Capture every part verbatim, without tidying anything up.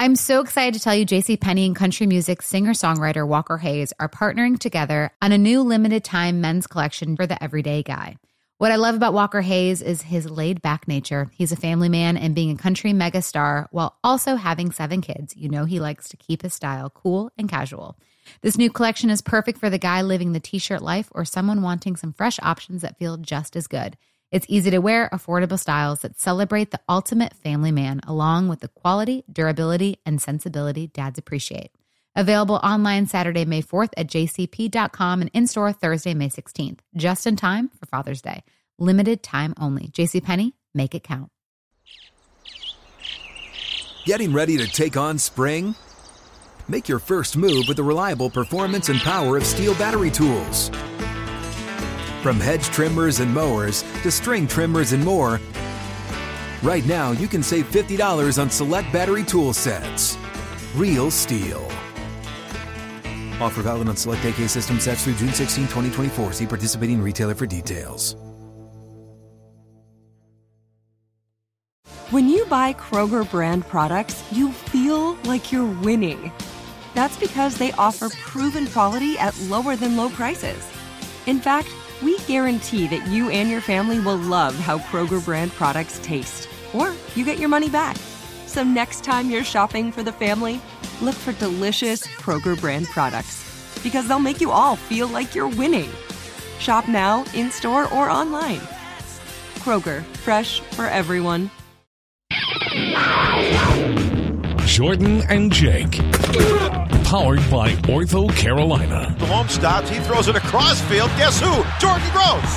I'm so excited to tell you JCPenney and country music singer-songwriter Walker Hayes are partnering together on a new limited-time men's collection for the everyday guy. What I love about Walker Hayes is his laid-back nature. He's a family man, and being a country megastar while also having seven kids, you know he likes to keep his style cool and casual. This new collection is perfect for the guy living the t-shirt life or someone wanting some fresh options that feel just as good. It's easy to wear, affordable styles that celebrate the ultimate family man, along with the quality, durability, and sensibility dads appreciate. Available online Saturday, May fourth at j c p dot com and in-store Thursday, May sixteenth. Just in time for Father's Day. Limited time only. JCPenney, make it count. Getting ready to take on spring? Make your first move with the reliable performance and power of Steel battery tools. From hedge trimmers and mowers to string trimmers and more, right now you can save fifty dollars on select battery tool sets. Real Steel. Offer valid on select A K system sets through June sixteenth, twenty twenty-four. See participating retailer for details. When you buy Kroger brand products, you feel like you're winning. That's because they offer proven quality at lower than low prices. In fact, we guarantee that you and your family will love how Kroger brand products taste, or you get your money back. So next time you're shopping for the family, look for delicious Kroger brand products, because they'll make you all feel like you're winning. Shop now, in-store, or online. Kroger, fresh for everyone. Jordan and Jake. Powered by Ortho Carolina. Delhomme stops. He throws it across field. Guess who? Jordan Gross.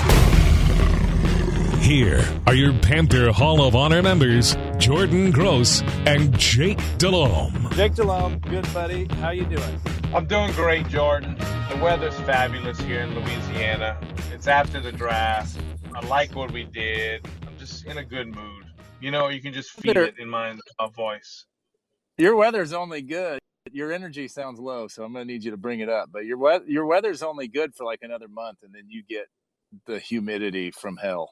Here are your Panther Hall of Honor members, Jordan Gross and Jake Delhomme. Jake Delhomme, good buddy. How you doing? I'm doing great, Jordan. The weather's fabulous here in Louisiana. It's after the draft. I like what we did. I'm just in a good mood. You know, you can just feel it in my uh, voice. Your weather's only good. Your energy sounds low, so I'm going to need you to bring it up. But your we- your weather's only good for like another month, and then you get the humidity from hell.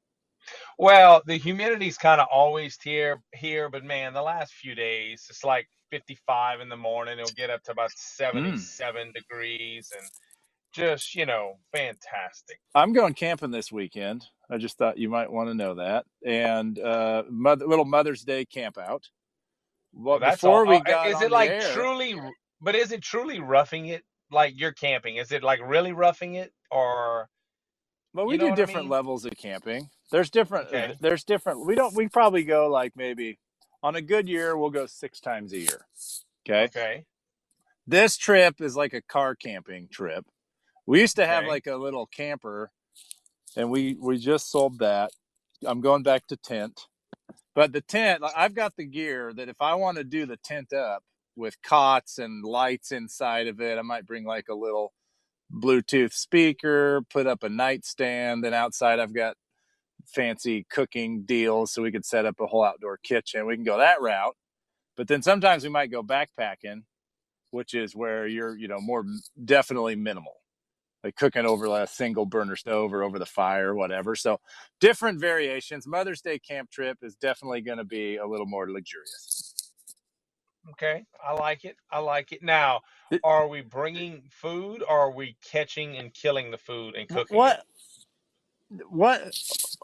Well, the humidity's kind of always here, here, but man, the last few days, it's like fifty-five in the morning. It'll get up to about seventy-seven mm. degrees, and just, you know, fantastic. I'm going camping this weekend. I just thought you might want to know that. And uh, mother, little Mother's Day camp out. Well, well before all, we got is on it like the air, truly, but is it truly roughing it? Like you're camping? Is it like really roughing it, or? Well, we you know do different I mean? levels of camping. There's different. Okay. There's different. We don't. We probably go like maybe on a good year we'll go six times a year. Okay. Okay. This trip is like a car camping trip. We used to have okay. like a little camper, and we we just sold that. I'm going back to tent. But the tent, I've got the gear that if I want to do the tent up with cots and lights inside of it, I might bring like a little Bluetooth speaker, put up a nightstand. Then outside I've got fancy cooking deals so we could set up a whole outdoor kitchen. We can go that route. But then sometimes we might go backpacking, which is where you're, you know, more definitely minimal. Like cooking over a single burner stove or over the fire, whatever. So different variations. Mother's Day camp trip is definitely going to be a little more luxurious. Okay. I like it. I like it. Now, are we bringing food or are we catching and killing the food and cooking what, it? What?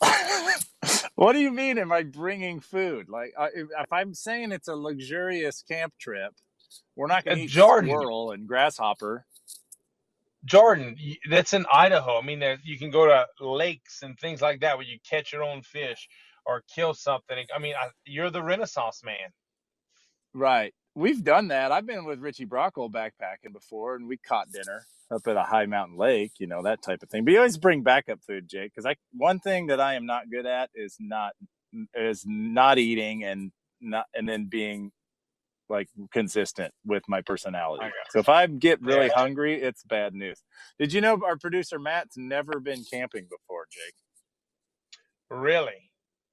What do you mean am I bringing food? Like if, if I'm saying it's a luxurious camp trip, we're not going to uh, eat Jordan. Squirrel and grasshopper. Jordan, that's in Idaho. I mean, there, you can go to lakes and things like that where you catch your own fish or kill something. I mean, I, you're the Renaissance man. Right. We've done that. I've been with Richie Brocco backpacking before, and we caught dinner up at a high mountain lake, you know, that type of thing. But you always bring backup food, Jake, because I one thing that I am not good at is not is not eating and not and then being like consistent with my personality. So if I get really yeah. hungry, it's bad news. Did you know our producer Matt's never been camping before, Jake? Really?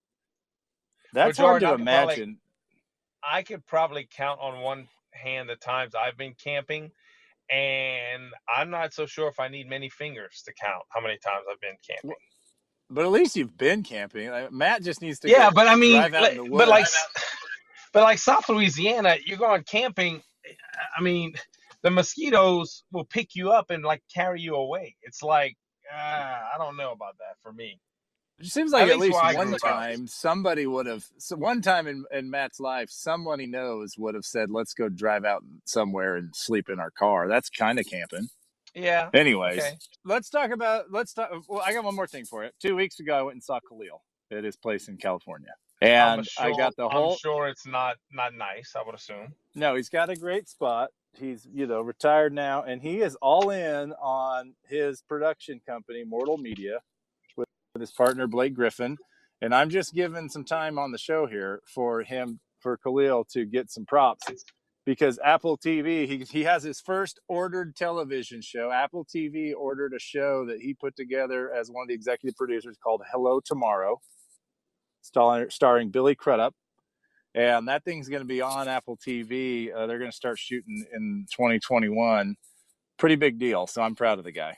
That's well, hard Jordan, to imagine. Probably, I could probably count on one hand the times I've been camping, and I'm not so sure if I need many fingers to count how many times I've been camping. But at least you've been camping. Matt just needs to yeah, but I mean, drive out in the woods. but like. But like South Louisiana, you're going camping. I mean, the mosquitoes will pick you up and like carry you away. It's like, uh, I don't know about that for me. It seems like At at, least least where I one grew up. time somebody would have, so one time in, in Matt's life, somebody knows would have said, let's go drive out somewhere and sleep in our car. That's kind of camping. Yeah. Anyways, Okay. let's talk about, let's talk. Well, I got one more thing for you. Two weeks ago, I went and saw Khalil at his place in California. And I'm sure, I got the whole, I'm sure it's not, not nice, I would assume. no, he's got a great spot. He's, you know, retired now, and he is all in on his production company, Mortal Media, with his partner, Blake Griffin. And I'm just giving some time on the show here for him, for Khalil to get some props, because Apple T V, he, he has his first ordered television show. Apple T V ordered a show that he put together as one of the executive producers called Hello Tomorrow, starring, starring Billy Crudup. And that thing's going to be on Apple T V. Uh, they're going to start shooting in twenty twenty-one. Pretty big deal. So I'm proud of the guy.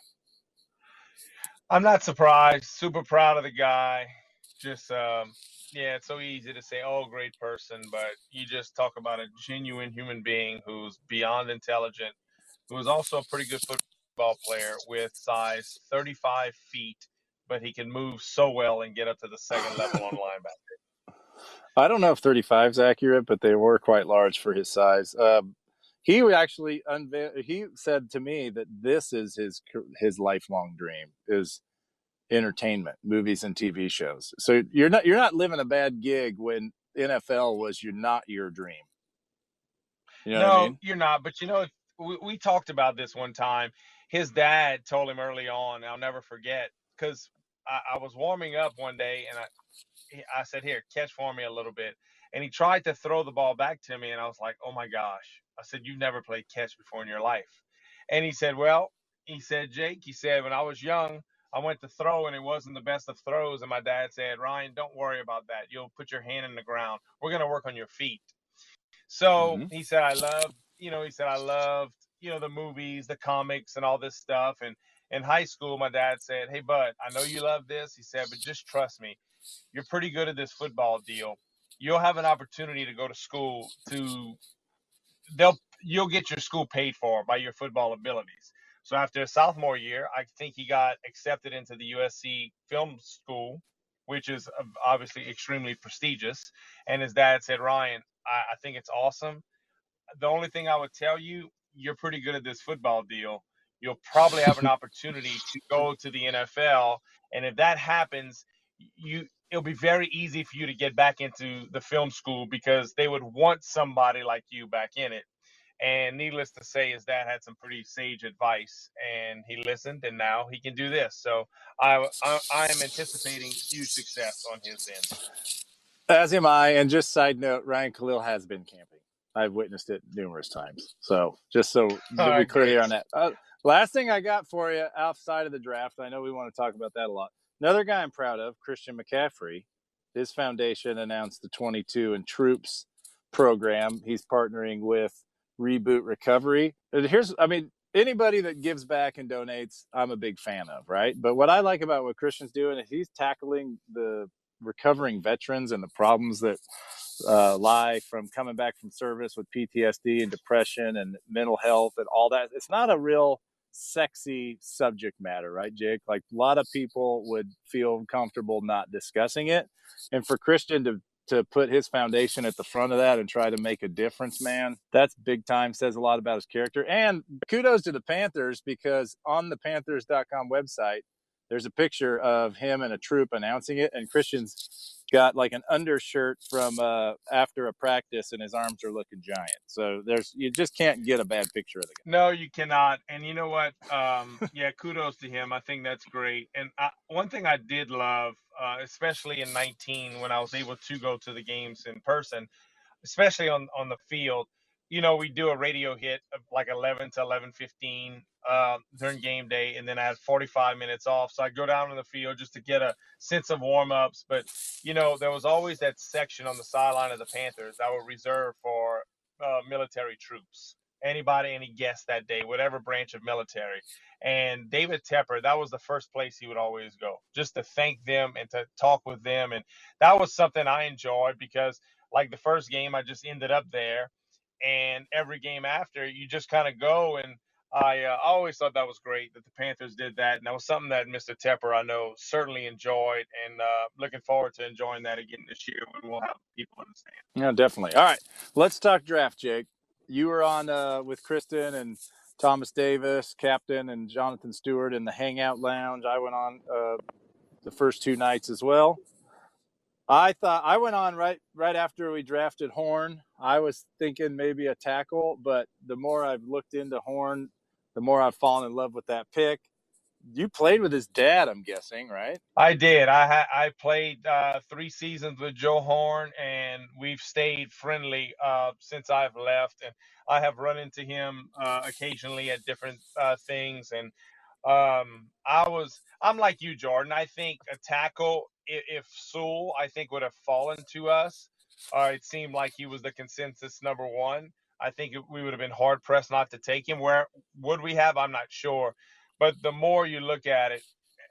I'm not surprised. Super proud of the guy. Just, um, yeah, it's so easy to say, oh, great person. But you just talk about a genuine human being who's beyond intelligent, who is also a pretty good football player with size thirty-five feet, but he can move so well and get up to the second level on linebacker. I don't know if thirty-five is accurate, but they were quite large for his size. Um, he actually unveiled, he said to me that this is his his lifelong dream, is entertainment, movies and T V shows. So you're not you're not living a bad gig when N F L was you not your dream. You know no, what I mean? You're not. But you know, we, we talked about this one time. His dad told him early on, I'll never forget, because I, I was warming up one day and I I said, here, catch for me a little bit. And he tried to throw the ball back to me. And I was like, oh my gosh. I said, you've never played catch before in your life. And he said, well, he said, Jake, he said, when I was young, I went to throw and it wasn't the best of throws. And my dad said, Ryan, don't worry about that. You'll put your hand in the ground. We're going to work on your feet. So Mhm. he said, I love, you know, he said, I loved, you know, the movies, the comics and all this stuff. And in high school, my dad said, hey, bud, I know you love this. He said, but just trust me. You're pretty good at this football deal. You'll have an opportunity to go to school to they'll you'll get your school paid for by your football abilities. So after a sophomore year, I think he got accepted into the U S C film school, which is obviously extremely prestigious. And his dad said, Ryan, I, I think it's awesome. The only thing I would tell you, you're pretty good at this football deal. You'll probably have an opportunity to go to the N F L. And if that happens, you it'll be very easy for you to get back into the film school because they would want somebody like you back in it. And needless to say, his dad had some pretty sage advice, and he listened, and now he can do this. So I I, I am anticipating huge success on his end. As am I. And just side note, Ryan Khalil has been camping. I've witnessed it numerous times. So just so that we right, clear great. here on that. Uh, last thing I got for you outside of the draft, I know we want to talk about that a lot. Another guy I'm proud of, Christian McCaffrey. His foundation announced the twenty-two and Troops program. He's partnering with Reboot Recovery. And here's, I mean, anybody that gives back and donates, I'm a big fan of, right? But what I like about what Christian's doing is he's tackling the recovering veterans and the problems that uh, lie from coming back from service with P T S D and depression and mental health and all that. It's not a real sexy subject matter, right, Jake? Like a lot of people would feel comfortable not discussing it. And for Christian to to put his foundation at the front of that and try to make a difference, man, that's big time. Says a lot about his character. And kudos to the Panthers, because on the Panthers dot com website, there's a picture of him and a troop announcing it. And Christian's got like an undershirt from uh, after a practice, and his arms are looking giant. So there's you just can't get a bad picture of the guy. No, you cannot. And you know what? Um, yeah, kudos to him. I think that's great. And I, one thing I did love, uh, especially in nineteen when I was able to go to the games in person, especially on, on the field, you know, we do a radio hit of like eleven to eleven fifteen uh, during game day, and then I had forty-five minutes off. So I go down on the field just to get a sense of warm-ups. But, you know, there was always that section on the sideline of the Panthers that were reserved for uh, military troops. Anybody, any guest that day, whatever branch of military. And David Tepper, that was the first place he would always go, just to thank them and to talk with them. And that was something I enjoyed because like the first game, I just ended up there, and every game after, you just kind of go. And I uh, always thought that was great that the Panthers did that, and that was something that Mister Tepper, I know, certainly enjoyed, and uh, looking forward to enjoying that again this year when we'll have people understand. Yeah, definitely. All right, let's talk draft, Jake. You were on uh, with Kristen and Thomas Davis, Captain, and Jonathan Stewart in the Hangout Lounge. I went on uh, the first two nights as well. I thought I went on right right after we drafted Horn. I was thinking maybe a tackle, but the more I've looked into Horn, the more I've fallen in love with that pick. You played with his dad, I'm guessing, right? I did. I ha- I played uh, three seasons with Joe Horn, and we've stayed friendly uh, since I've left. And I have run into him uh, occasionally at different uh, things. And um, I was, I'm like you, Jordan. I think a tackle, if, if Sewell, I think would have fallen to us. Uh, it seemed like he was the consensus number one. I think it, we would have been hard pressed not to take him. Where would we have? I'm not sure. But the more you look at it,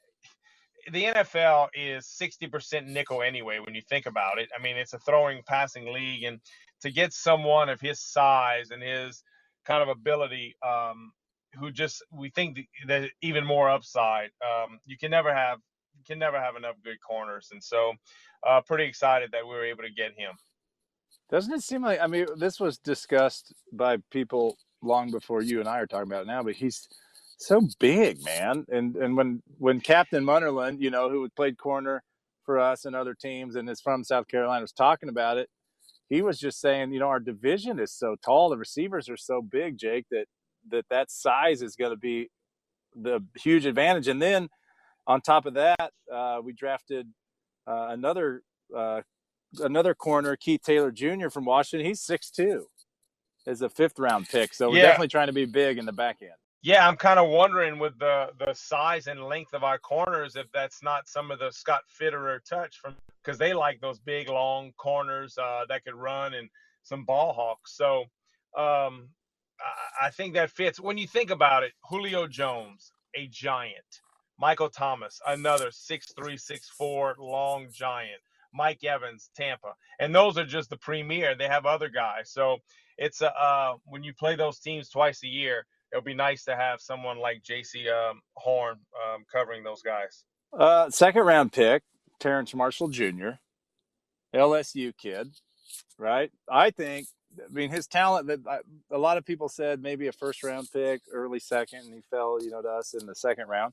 the N F L is sixty percent nickel anyway, when you think about it. I mean, it's a throwing, passing league. And to get someone of his size and his kind of ability, um, who just, we think that even more upside, um, you can never have, you can never have enough good corners. And so uh, pretty excited that we were able to get him. Doesn't it seem like, I mean, this was discussed by people long before you and I are talking about it now, but he's so big, man. And and when when Captain Munnerlyn, you know, who played corner for us and other teams and is from South Carolina, was talking about it, he was just saying, you know, our division is so tall, the receivers are so big, Jake, that that, that size is going to be the huge advantage. And then on top of that, uh, we drafted uh, another uh, another corner, Keith Taylor Junior from Washington. He's six two as a fifth round pick. So we're Yeah. definitely trying to be big in the back end. Yeah, I'm kind of wondering with the the size and length of our corners if that's not some of the Scott Fitterer touch from, because they like those big long corners uh, that could run and some ball hawks. So um, I, I think that fits. When you think about it, Julio Jones, a giant. Michael Thomas, another six three, six four long giant. Mike Evans, Tampa. And those are just the premier. They have other guys. So it's a, uh, when you play those teams twice a year, it'll be nice to have someone like J C um, Horn um, covering those guys. Uh, second round pick, Terrence Marshall Junior, L S U kid, right? I think, I mean, his talent, that a lot of people said maybe a first round pick, early second, and he fell, you know, to us in the second round.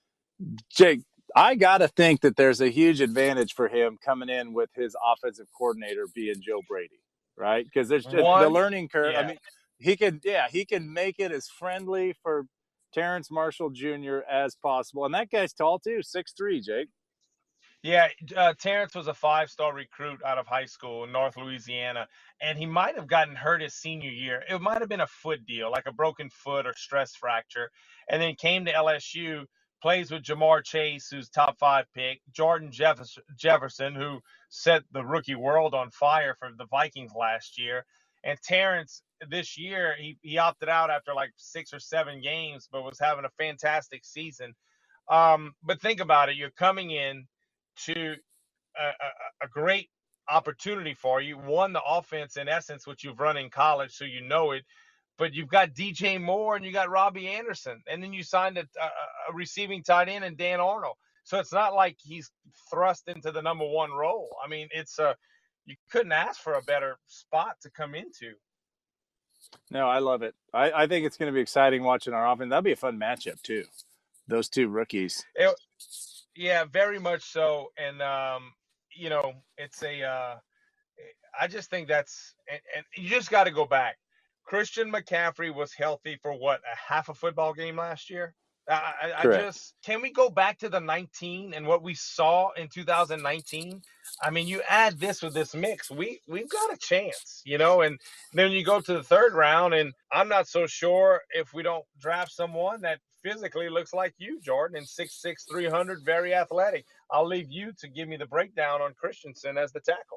Jake, I got to think that there's a huge advantage for him coming in with his offensive coordinator being Joe Brady, right? Because there's just One, the learning curve. yeah. I mean, he can, yeah, he can make it as friendly for Terrence Marshall Junior as possible. And that guy's tall too, six three, Jake. Yeah, uh, Terrence was a five-star recruit out of high school in North Louisiana, and he might have gotten hurt his senior year. It might have been a foot deal, like a broken foot or stress fracture, and then came to L S U, plays with Jamar Chase, who's top five pick, Jordan Jefferson, Jefferson, who set the rookie world on fire for the Vikings last year. And Terrence, this year, he, he opted out after like six or seven games, but was having a fantastic season. Um, but think about it. You're coming in to a, a, a great opportunity for you. One, the offense, in essence, which you've run in college, so you know it. But you've got D J Moore and you got Robbie Anderson. And then you signed a, a, a receiving tight end and Dan Arnold. So it's not like he's thrust into the number one role. I mean, it's a, you couldn't ask for a better spot to come into. No, I love it. I, I think it's going to be exciting watching our offense. That'll be a fun matchup too. Those two rookies. It, yeah, very much so. And, um, you know, it's a, uh, I just think that's, and, and you just got to go back. Christian McCaffrey was healthy for what, a half a football game last year? I, I, I just, can we go back to the nineteen and what we saw in two thousand nineteen? I mean, you add this with this mix, we, we've got a chance, you know, and then you go to the third round, and I'm not so sure if we don't draft someone that physically looks like you, Jordan, and six six, three hundred, very athletic. I'll leave you to give me the breakdown on Christensen as the tackle.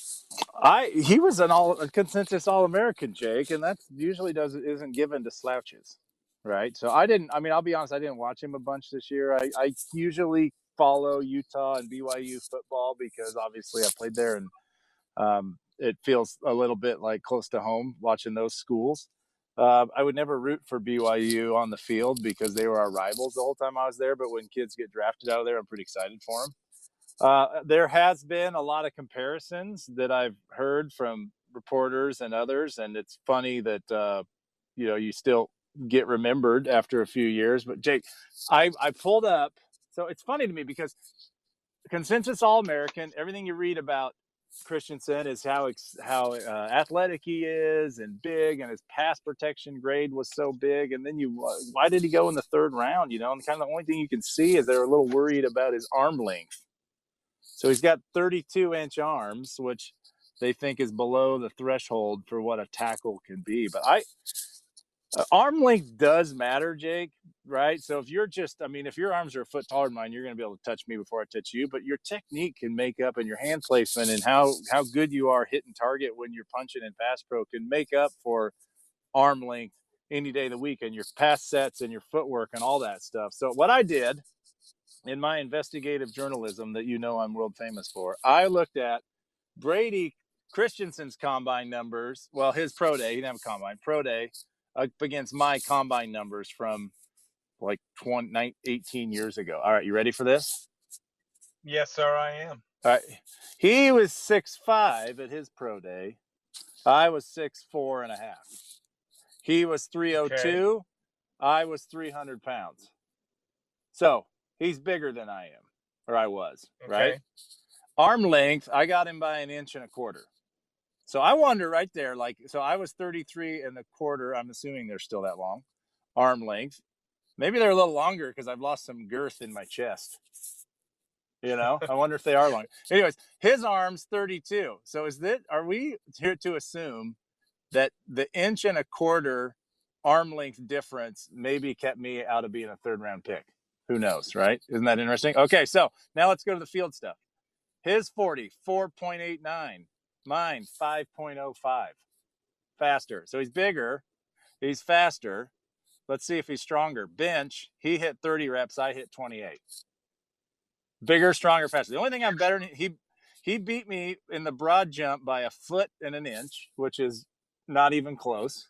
I he was an all a consensus All-American, Jake, and that usually doesn't isn't given to slouches, right? So I didn't. I mean, I'll be honest. I didn't watch him a bunch this year. I, I usually follow Utah and B Y U football because obviously I played there, and um, it feels a little bit like close to home watching those schools. Uh, I would never root for B Y U on the field because they were our rivals the whole time I was there. But when kids get drafted out of there, I'm pretty excited for them. Uh, there has been a lot of comparisons that I've heard from reporters and others, and it's funny that uh, you know you still get remembered after a few years. But Jake, I I pulled up. So it's funny to me because consensus All-American, everything you read about Christensen is how how uh, athletic he is and big, and his pass protection grade was so big. And then you, uh, why did he go in the third round? You know, and kind of the only thing you can see is they're a little worried about his arm length. So he's got thirty-two inch arms, which they think is below the threshold for what a tackle can be. But I, uh, arm length does matter, Jake, right? So if you're just, I mean, if your arms are a foot taller than mine, you're going to be able to touch me before I touch you. But your technique can make up, and your hand placement and how, how good you are hitting target when you're punching in pass pro can make up for arm length any day of the week, and your pass sets and your footwork and all that stuff. So what I did in my investigative journalism that you know I'm world famous for, I looked at Brady Christensen's combine numbers. Well, his pro day, he didn't have a combine, pro day, up against my combine numbers from like twenty, eighteen years ago. All right, you ready for this? Yes, sir, I am. All right. He was six five at his pro day. I was six four and a half. He was three oh two. Okay. I was three hundred pounds. So he's bigger than I am, or I was, okay. Right? Arm length, I got him by an inch and a quarter. So I wonder right there, like, so I was thirty-three and a quarter. I'm assuming they're still that long. Arm length. Maybe they're a little longer because I've lost some girth in my chest. You know, I wonder if they are longer. Anyways, his arm's thirty-two. So is that, are we here to assume that the inch and a quarter arm length difference maybe kept me out of being a third round pick? Who knows, right? Isn't that interesting? Okay, so now let's go to the field stuff. His forty, four point eight nine. Mine, five point oh five. Faster. So he's bigger. He's faster. Let's see if he's stronger. Bench, he hit thirty reps. I hit twenty-eight. Bigger, stronger, faster. The only thing I'm better than, he, he beat me in the broad jump by a foot and an inch, which is not even close.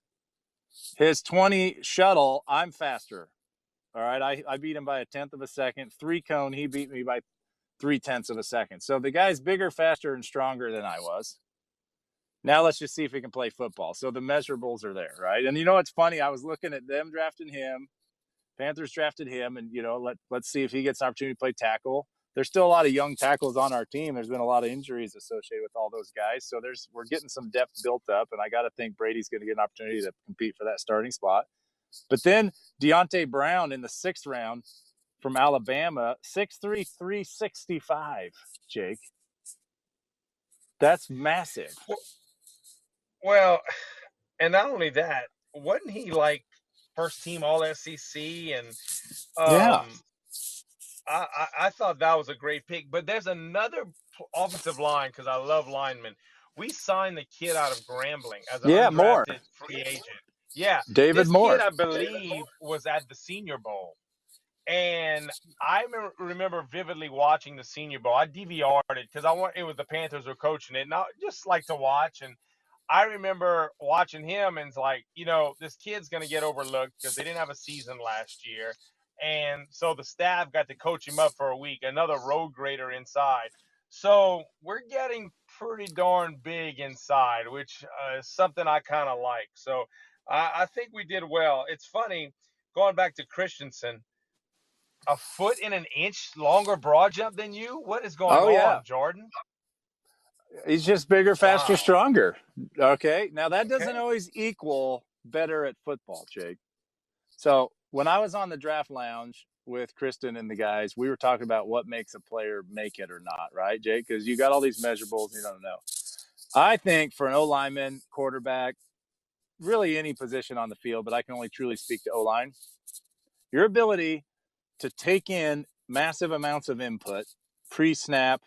His twenty shuttle, I'm faster. All right, I, I beat him by a tenth of a second. Three cone, he beat me by three tenths of a second. So the guy's bigger, faster, and stronger than I was. Now let's just see if he can play football. So the measurables are there, right? And you know what's funny? I was looking at them drafting him. Panthers drafted him, and you know, let let's see if he gets an opportunity to play tackle. There's still a lot of young tackles on our team. There's been a lot of injuries associated with all those guys. So there's we're getting some depth built up, and I got to think Brady's going to get an opportunity to compete for that starting spot. But then Deonte Brown in the sixth round from Alabama, six three, three sixty-five, Jake. That's massive. Well, and not only that, wasn't he like first team All S E C? And um, yeah. I, I, I thought that was a great pick. But there's another offensive line, because I love linemen. We signed the kid out of Grambling as an yeah, undrafted Moore. free agent. Yeah. David this Moore. Kid, I believe, was at the Senior Bowl. And I remember vividly watching the Senior Bowl. I D V R'd it because I want it was the Panthers were coaching it, and I just like to watch. And I remember watching him, and it's like, you know, this kid's going to get overlooked because they didn't have a season last year. And so the staff got to coach him up for a week, another road grader inside. So we're getting pretty darn big inside, which uh, is something I kind of like. So I, I think we did well. It's funny, going back to Christensen, a foot and an inch longer broad jump than you? What is going oh, on, yeah. Jordan? He's just bigger, faster, wow. stronger. Okay. Now that doesn't okay. always equal better at football, Jake. So when I was on the draft lounge with Kristen and the guys, we were talking about what makes a player make it or not, right, Jake? Because you got all these measurables, you don't know. I think for an O-lineman, quarterback, really any position on the field, but I can only truly speak to O-line, your ability to take in massive amounts of input pre-snap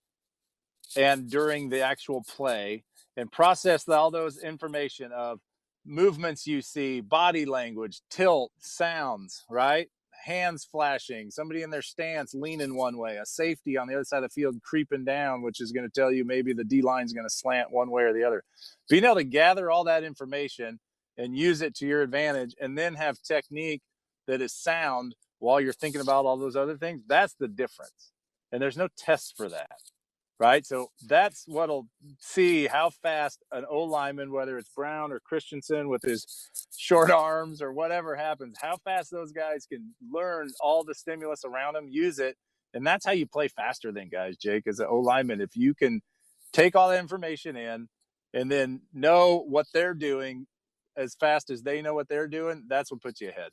and during the actual play and process all those information of movements you see, body language, tilt, sounds, right? hands flashing, somebody in their stance leaning one way, a safety on the other side of the field creeping down, which is going to tell you maybe the D line's going to slant one way or the other. Being able to gather all that information and use it to your advantage, and then have technique that is sound while you're thinking about all those other things, that's the difference. And there's no test for that. Right. So that's what'll see how fast an O lineman, whether it's Brown or Christensen with his short arms or whatever happens, how fast those guys can learn all the stimulus around them, use it. And that's how you play faster than guys, Jake, as an O lineman. If you can take all that information in and then know what they're doing as fast as they know what they're doing, that's what puts you ahead.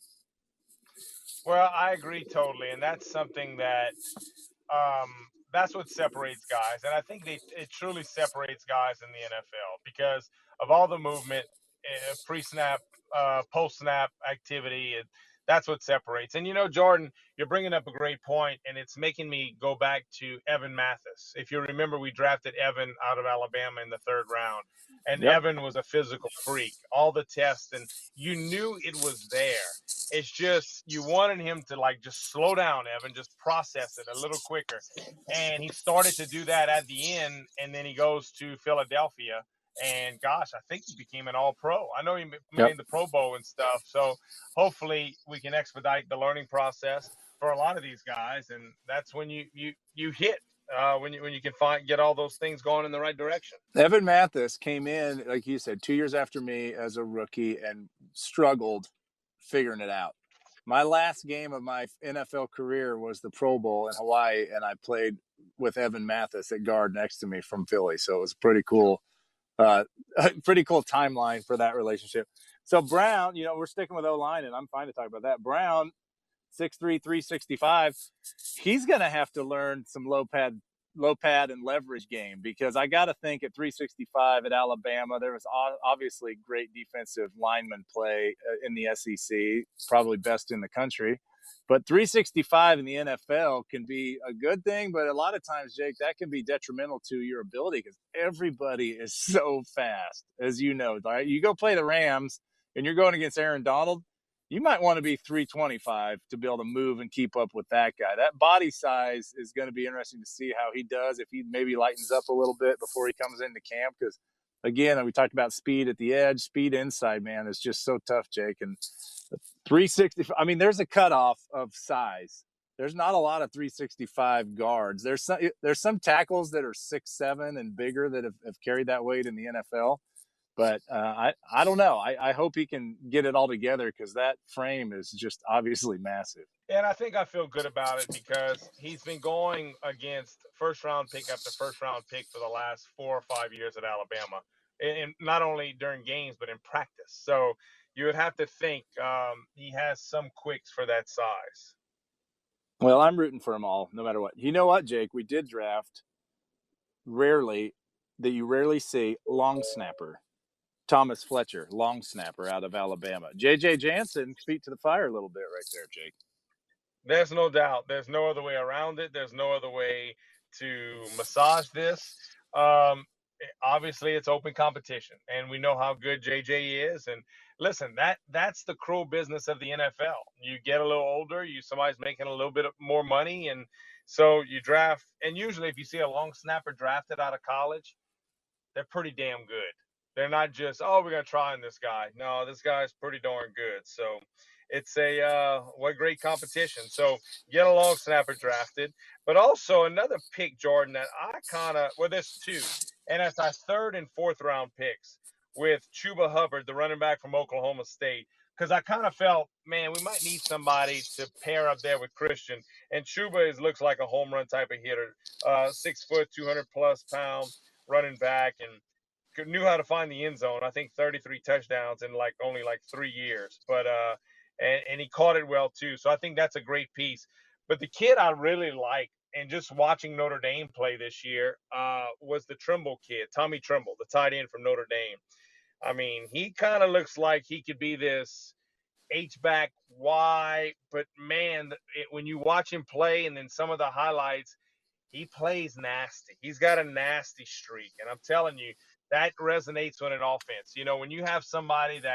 Well, I agree totally. And that's something that, um, that's what separates guys. And I think they, it truly separates guys in the N F L because of all the movement, uh, pre-snap, uh, post-snap activity. It, that's what separates. And, you know, Jordan, you're bringing up a great point, and it's making me go back to Evan Mathis. If you remember, we drafted Evan out of Alabama in the third round, and yep. Evan was a physical freak. All the tests, and you knew it was there. It's just you wanted him to, like, just slow down, Evan, just process it a little quicker. And he started to do that at the end, and then he goes to Philadelphia. And, gosh, I think he became an all-pro. I know he made yep. the Pro Bowl and stuff. So hopefully we can expedite the learning process for a lot of these guys. And that's when you you, you hit, uh, when you when you can find get all those things going in the right direction. Evan Mathis came in, like you said, two years after me as a rookie and struggled figuring it out. My last game of my N F L career was the Pro Bowl in Hawaii, and I played with Evan Mathis at guard next to me from Philly. So it was pretty cool. Uh, pretty cool timeline for that relationship. So Brown, you know, we're sticking with O-line, and I'm fine to talk about that. Brown, six three, three sixty-five, he's going to have to learn some low pad, low pad and leverage game, because I got to think at three sixty-five at Alabama, there was obviously great defensive lineman play in the S E C, probably best in the country. But three sixty-five in the N F L can be a good thing, but a lot of times, Jake, that can be detrimental to your ability because everybody is so fast, as you know. Right? You go play the Rams and you're going against Aaron Donald, you might want to be three twenty-five to be able to move and keep up with that guy. That body size is going to be interesting to see how he does, if he maybe lightens up a little bit before he comes into camp, because again, we talked about speed at the edge, speed inside, man, is just so tough, Jake. And three sixty, I mean, there's a cutoff of size. There's not a lot of three sixty-five guards. There's some, there's some tackles that are six seven and bigger that have, have carried that weight in the N F L. But uh, I, I don't know. I, I hope he can get it all together, because that frame is just obviously massive. And I think I feel good about it because he's been going against first-round pick after first-round pick for the last four or five years at Alabama, and not only during games but in practice. So you would have to think um, he has some quicks for that size. Well, I'm rooting for them all, no matter what. You know what, Jake? We did draft rarely, that you rarely see, long snapper. Thomas Fletcher, long snapper out of Alabama. J J Jansen, feet to the fire a little bit right there, Jake. There's no doubt. There's no other way around it. There's no other way to massage this. Um, obviously, it's open competition, and we know how good J J is. And listen, that that's the cruel business of the N F L. You get a little older, you somebody's making a little bit more money, and so you draft. And usually, if you see a long snapper drafted out of college, they're pretty damn good. They're not just, oh, we're going to try on this guy. No, this guy's pretty darn good. So it's a uh, what great competition. So get a long snapper drafted. But also another pick, Jordan, that I kind of, well, there's two. And it's our third and fourth round picks with Chuba Hubbard, the running back from Oklahoma State. Because I kind of felt, man, we might need somebody to pair up there with Christian. And Chuba is, looks like a home run type of hitter. Uh, six foot, two hundred plus pounds, running back, and knew how to find the end zone. I think thirty-three touchdowns in like only like three years, but uh, and, and he caught it well too. So I think that's a great piece. But the kid I really like, and just watching Notre Dame play this year, uh, was the Trimble kid, Tommy Trimble, the tight end from Notre Dame. I mean, he kind of looks like he could be this H-back Y, but man, it, when you watch him play and then some of the highlights, he plays nasty. He's got a nasty streak, and I'm telling you, that resonates with an offense. You know, when you have somebody that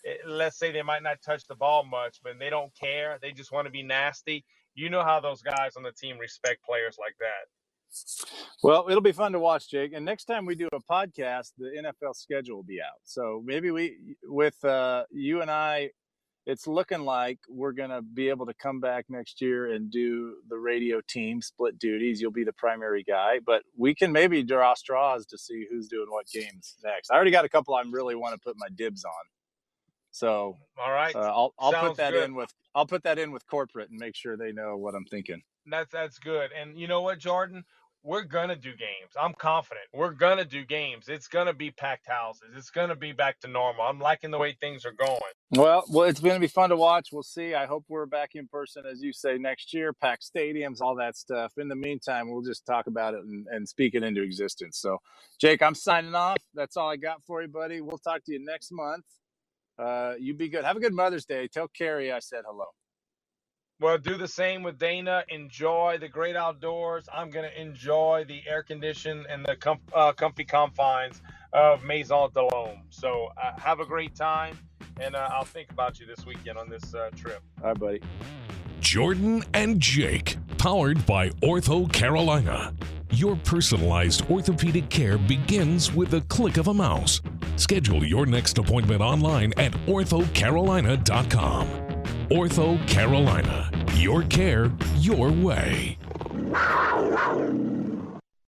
let's say they might not touch the ball much, but they don't care. They just want to be nasty. You know how those guys on the team respect players like that. Well, it'll be fun to watch, Jake. And next time we do a podcast, the N F L schedule will be out. So maybe we, with uh, you and I, it's looking like we're going to be able to come back next year and do the radio team split duties. You'll be the primary guy, but we can maybe draw straws to see who's doing what games next. I already got a couple I really want to put my dibs on. So, all right, uh, I'll I'll Sounds put that good. in with I'll put that in with corporate and make sure they know what I'm thinking. That's that's good. And you know what, Jordan? We're going to do games. I'm confident. We're going to do games. It's going to be packed houses. It's going to be back to normal. I'm liking the way things are going. Well, well, it's going to be fun to watch. We'll see. I hope we're back in person, as you say, next year, packed stadiums, all that stuff. In the meantime, we'll just talk about it and, and speak it into existence. So, Jake, I'm signing off. That's all I got for you, buddy. We'll talk to you next month. Uh, you be good. Have a good Mother's Day. Tell Carrie I said hello. Well, do the same with Dana. Enjoy the great outdoors. I'm going to enjoy the air condition and the com- uh, comfy confines of Maison Delhomme. So uh, have a great time, and uh, I'll think about you this weekend on this uh, trip. All right, buddy. Jordan and Jake, powered by Ortho Carolina. Your personalized orthopedic care begins with a click of a mouse. Schedule your next appointment online at ortho carolina dot com. Ortho Carolina, your care, your way.